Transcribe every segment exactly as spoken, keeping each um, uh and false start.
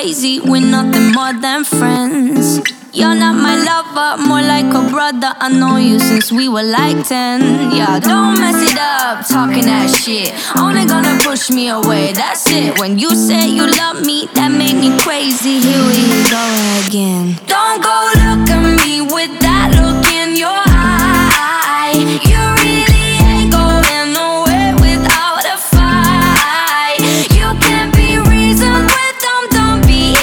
crazy, we're nothing more than friends. You're not my lover, more like a brother. I know you since we were like ten. Yeah, don't mess it up, talking that shit. Only gonna push me away, that's it. When you say you love me, that made me crazy. Here we go again. Don't go look at me with that look in your eye. You really ain't going nowhere without a fight. You can't be reasoned with them, don't be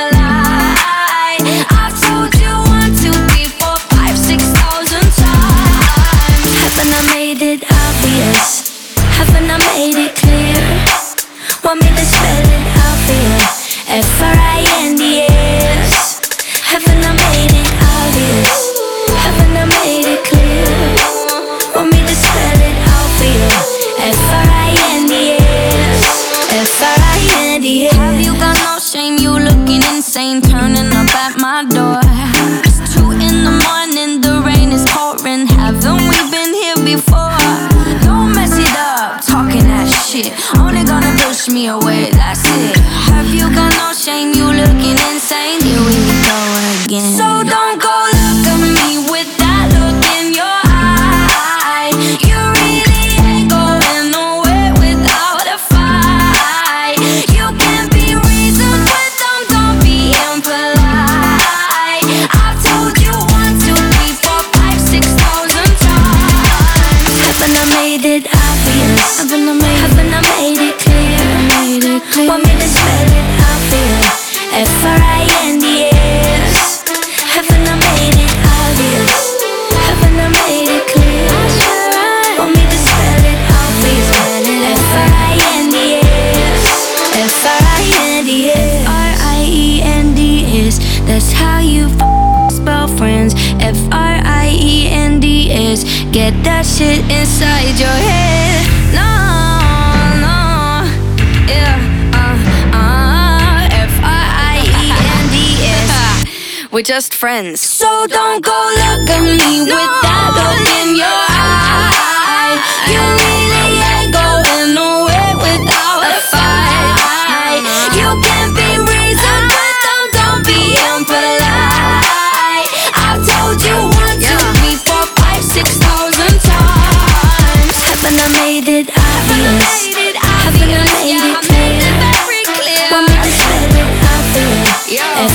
impolite. I've told you one, two, three, four, five, six thousand times. Haven't I made it obvious? Haven't I made it clear? Want me to spell it out for you? F R I N D S. Haven't I made it obvious? Haven't I made it clear? Want me to spell it out for you? F R I N D S. F R I N D S. Have you got no shame? You looking insane, turning up at my door. It's two in the morning, the rain is pouring. Haven't we been here before? Don't mess it up, talking that shit. Only gonna push me away, that's it. Have you got no shame? You looking insane. Here we go again. So don't go look at me with that look in your eye. You really ain't going nowhere without a fight. You can't be reasoned with them, don't be impolite. I've told you one, two, three, four, five, six thousand times. Haven't I made it obvious? Haven't I made, haven't I made it clear? Made it clear. Want me to spell it out for you? F R I N D S. Haven't I made it obvious? Haven't I made it clear? Want me to spell it out for you? F R I N D S. F R I N D S. F R I E N D S. That's how you f- spell friends. F R I E N D S. Get that shit inside your head. No, no, yeah, uh, uh, F R I E N D S. We're just friends. So don't go look at me with that look in your eye. You really ain't going nowhere without a fight. You can't be reasoned with them, don't be impolite. I've told you one, two, three, four, five, six thousand times. Haven't I made it obvious? Haven't I made it clear? Want me to spell it out for you?